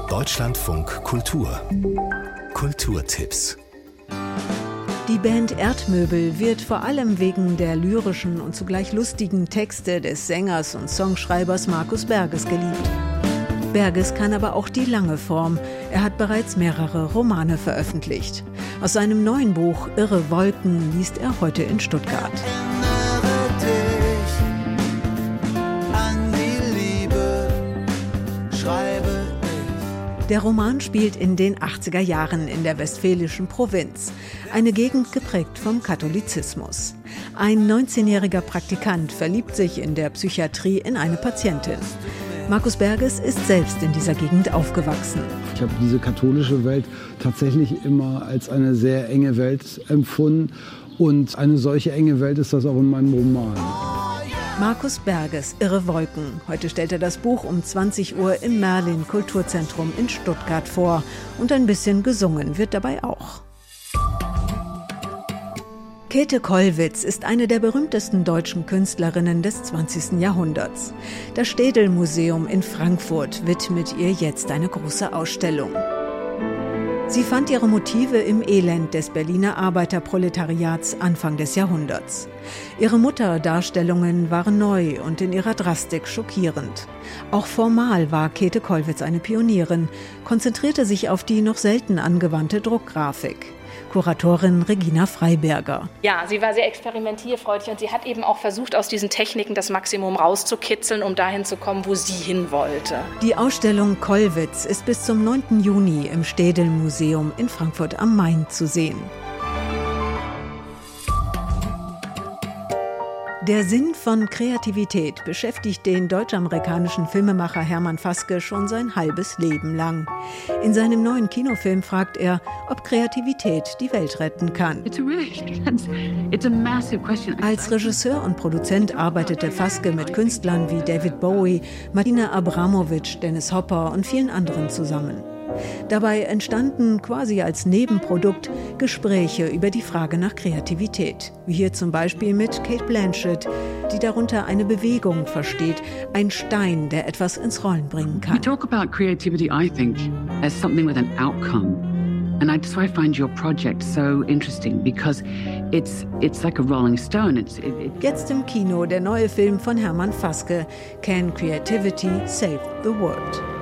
Deutschlandfunk Kultur. Kulturtipps. Die Band Erdmöbel wird vor allem wegen der lyrischen und zugleich lustigen Texte des Sängers und Songschreibers Markus Berges geliebt. Berges kann aber auch die lange Form. Er hat bereits mehrere Romane veröffentlicht. Aus seinem neuen Buch Irre Wolken liest er heute in Stuttgart. Der Roman spielt in den 80er Jahren in der westfälischen Provinz, eine Gegend geprägt vom Katholizismus. Ein 19-jähriger Praktikant verliebt sich in der Psychiatrie in eine Patientin. Markus Berges ist selbst in dieser Gegend aufgewachsen. Ich habe diese katholische Welt tatsächlich immer als eine sehr enge Welt empfunden. Und eine solche enge Welt ist das auch in meinem Roman. Markus Berges, Irre Wolken. Heute stellt er das Buch um 20 Uhr im Merlin Kulturzentrum in Stuttgart vor. Und ein bisschen gesungen wird dabei auch. Käthe Kollwitz ist eine der berühmtesten deutschen Künstlerinnen des 20. Jahrhunderts. Das Städel-Museum in Frankfurt widmet ihr jetzt eine große Ausstellung. Sie fand ihre Motive im Elend des Berliner Arbeiterproletariats Anfang des Jahrhunderts. Ihre Mutterdarstellungen waren neu und in ihrer Drastik schockierend. Auch formal war Käthe Kollwitz eine Pionierin, konzentrierte sich auf die noch selten angewandte Druckgrafik. Kuratorin Regina Freiberger. Ja, sie war sehr experimentierfreudig und sie hat eben auch versucht, aus diesen Techniken das Maximum rauszukitzeln, um dahin zu kommen, wo sie hin wollte. Die Ausstellung Kollwitz ist bis zum 9. Juni im Städel-Museum in Frankfurt am Main zu sehen. Der Sinn von Kreativität beschäftigt den deutsch-amerikanischen Filmemacher Hermann Faske schon sein halbes Leben lang. In seinem neuen Kinofilm fragt er, ob Kreativität die Welt retten kann. Als Regisseur und Produzent arbeitete Faske mit Künstlern wie David Bowie, Marina Abramovic, Dennis Hopper und vielen anderen zusammen. Dabei entstanden quasi als Nebenprodukt Gespräche über die Frage nach Kreativität. Wie hier zum Beispiel mit Cate Blanchett, die darunter eine Bewegung versteht, ein Stein, der etwas ins Rollen bringen kann. We talk about creativity, I think, as something with an outcome. And that's why I find your project so interesting, because it's like a rolling stone. Jetzt im Kino der neue Film von Hermann Faske, Can Creativity Save the World?